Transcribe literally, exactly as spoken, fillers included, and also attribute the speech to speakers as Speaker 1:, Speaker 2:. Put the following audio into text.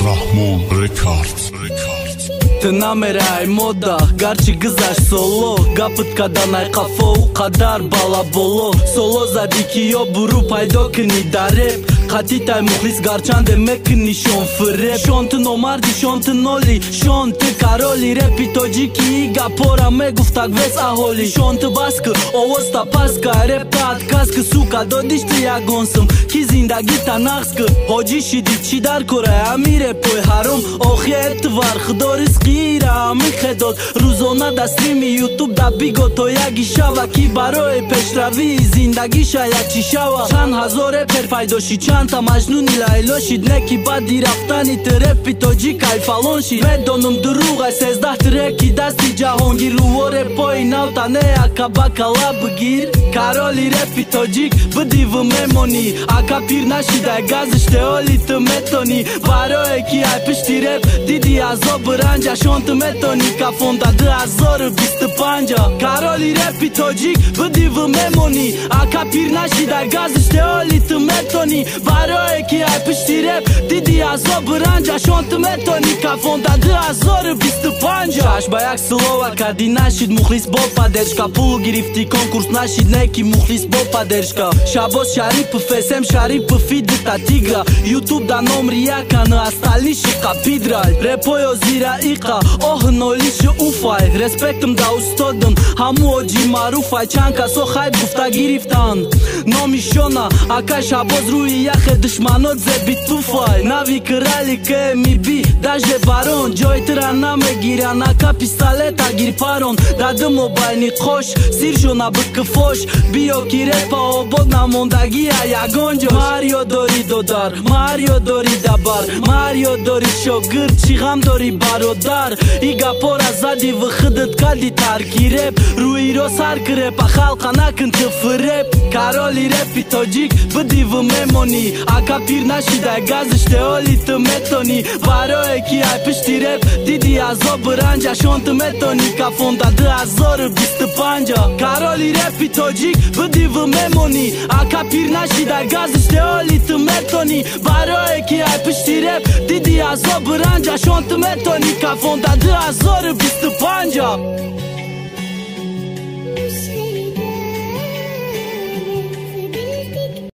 Speaker 1: Rahmon Records
Speaker 2: Të nameraj moda, gar që gëzash solo Gapët ka danaj kafo, qadar bala bolo Solo zadiki jo buru pajdo këni darep Qatitaj mukhlis garçan dhe me këni shon fërrep Shon të nomardi, shon të noli, shon të karoli Repi to gjiki i ga pora me guftak ves aholi Shon të baskë, o osta paska, rep ta atë kaskë Suka do dish të jagonsëm, kizin da gita nakskë Hoji shidit qidar kore amire poj harom Ohje të varë, do rizkira mi khedot Ruzona da streami YouTube da bigo to jagi shava Ki baroj peshravi, zindagi shaya qishava Qan hazore per pajdoshi qanta majnuni la eloshit Neki badi raftani të repi to gjika i falonshit Me donëm dërruga se zdah të reki dasti gjahongir Luore po i nauta neja ka bakala bëgir Karoli repi to gjik bëdi vë me moni A ka pir nashi da e gazësht e oli të metoni Baro e ki aj pështi rep Didi azo bëranja shon të metoni Ka fonda dë azorë bis të panja Karoli repi to gjik bëdi vë me moni A ka pir nashi da e gazësht e oli të metoni Baro e ki aj pështi rep Didi azo bëranja shon të metoni Ka fonda dë azorë bis të panja Qash bajak sëlova ka di nashit mukhlis bo pa dershka Pullu girifti konkurs nashit neki mukhlis bo pa dershka Shabos shari për fesem shari për fit ta tigra YouTube da nomri jaka në astalishi ka pidral Repojo zira ika oh në lishë ufaj Respektëm da ustodëm hamu o gjimar ufaj Qanka so hajt gufta giriftan Nomi shona a ka shabos rui jake dëshmanot zebit tufaj Navi kërali ke mi bi da zhe baron Gjoj të rana me gira na ka pistoleta gir paron Da dë mobile një kosh sir shona bë këfosh Bio kiret pa o bod na mondagia ja gonjosh Mario dori dodar, Mario dori dabar Mario dori shogër, qigam dori barodar Iga pora zadi vë khëdët kalditar ki rep Rui rosar kërep, a khalka nakën të fërep Karoli repi to gjik, bëdi vë me moni A ka pir nashi da e gazësht e oli të metoni Baro e ki aj pështi rep Didi azo bëranja shon të metoni Ka fonda dë azorë bis të panja Karoli repi to gjik, bëdi vë me moni A ka pir nashi da e gazësht e oli të metoni Baro e ki aj pështi rep Didi azo bëranja shon të metoni Ka fonda dë azorë bis të panja